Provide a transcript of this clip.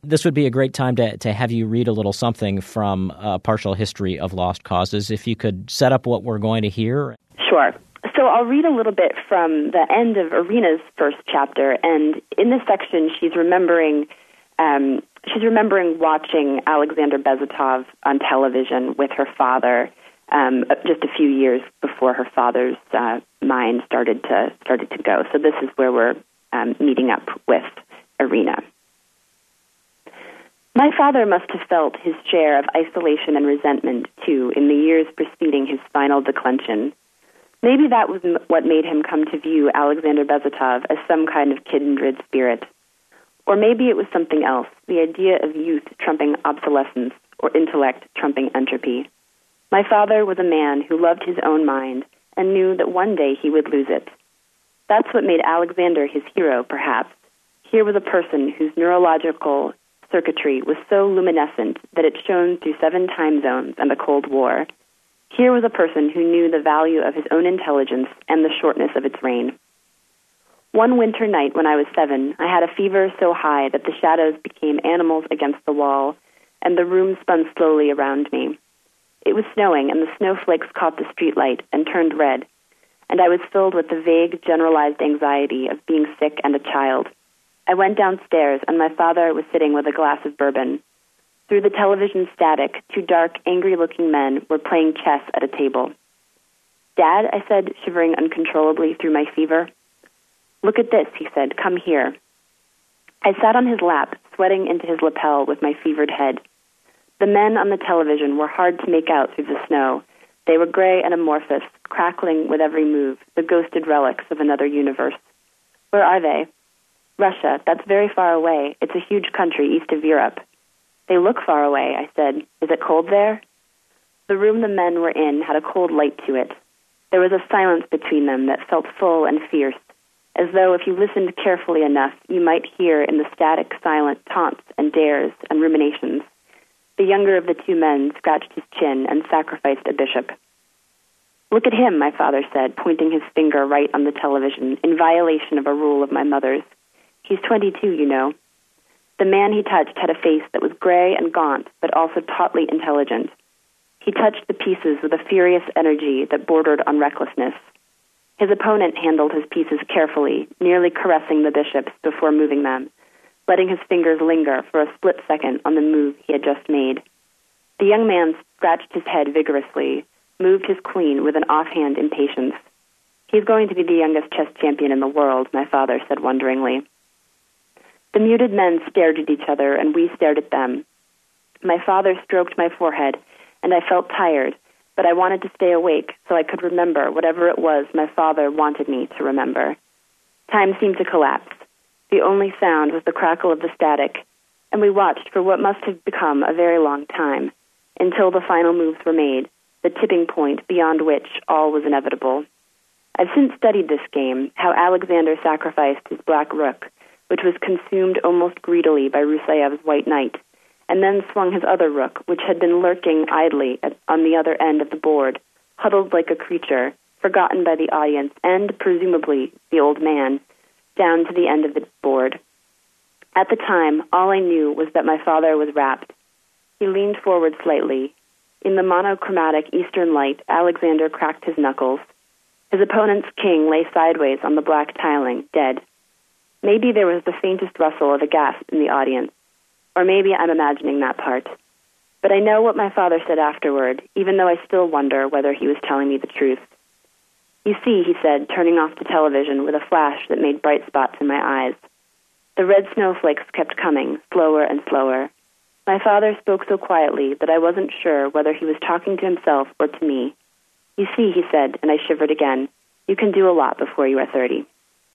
this would be a great time to have you read a little something from A Partial History of Lost Causes. If you could set up what we're going to hear. Sure. So I'll read a little bit from the end of Irina's first chapter, and in this section she's remembering watching Alexander Bezotov on television with her father just a few years before her father's mind started to go. So this is where we're meeting up with Irina. My father must have felt his share of isolation and resentment, too, in the years preceding his final declension. Maybe that was what made him come to view Alexander Bezotov as some kind of kindred spirit. Or maybe it was something else, the idea of youth trumping obsolescence or intellect trumping entropy. My father was a man who loved his own mind and knew that one day he would lose it. That's what made Alexander his hero, perhaps. Here was a person whose neurological circuitry was so luminescent that it shone through 7 time zones and a Cold War. Here was a person who knew the value of his own intelligence and the shortness of its reign. One winter night when I was 7, I had a fever so high that the shadows became animals against the wall, and the room spun slowly around me. It was snowing, and the snowflakes caught the streetlight and turned red, and I was filled with the vague, generalized anxiety of being sick and a child. I went downstairs, and my father was sitting with a glass of bourbon. Through the television static, 2 dark, angry-looking men were playing chess at a table. "Dad," I said, shivering uncontrollably through my fever. "Look at this," he said. "Come here." I sat on his lap, sweating into his lapel with my fevered head. The men on the television were hard to make out through the snow. They were gray and amorphous, crackling with every move, the ghosted relics of another universe. "Where are they?" "Russia. That's very far away. It's a huge country east of Europe." "They look far away," I said. "Is it cold there?" The room the men were in had a cold light to it. There was a silence between them that felt full and fierce, as though if you listened carefully enough, you might hear in the static, silent taunts and dares and ruminations. The younger of the 2 men scratched his chin and sacrificed a bishop. "Look at him," my father said, pointing his finger right on the television, in violation of a rule of my mother's. "He's 22, you know." The man he touched had a face that was gray and gaunt, but also tautly intelligent. He touched the pieces with a furious energy that bordered on recklessness. His opponent handled his pieces carefully, nearly caressing the bishops before moving them, letting his fingers linger for a split second on the move he had just made. The young man scratched his head vigorously, moved his queen with an offhand impatience. "He's going to be the youngest chess champion in the world," my father said wonderingly. The muted men stared at each other, and we stared at them. My father stroked my forehead, and I felt tired, but I wanted to stay awake so I could remember whatever it was my father wanted me to remember. Time seemed to collapse. The only sound was the crackle of the static, and we watched for what must have become a very long time, until the final moves were made, the tipping point beyond which all was inevitable. I've since studied this game, how Alexander sacrificed his black rook, which was consumed almost greedily by Rusayev's white knight, and then swung his other rook, which had been lurking idly on the other end of the board, huddled like a creature, forgotten by the audience and, presumably, the old man, down to the end of the board. At the time, all I knew was that my father was rapt. He leaned forward slightly. In the monochromatic eastern light, Alexander cracked his knuckles. His opponent's king lay sideways on the black tiling, dead. Maybe there was the faintest rustle of a gasp in the audience, or maybe I'm imagining that part. But I know what my father said afterward, even though I still wonder whether he was telling me the truth. "You see," he said, turning off the television with a flash that made bright spots in my eyes. The red snowflakes kept coming, slower and slower. My father spoke so quietly that I wasn't sure whether he was talking to himself or to me. "You see," he said, and I shivered again, "you can do a lot before you are 30.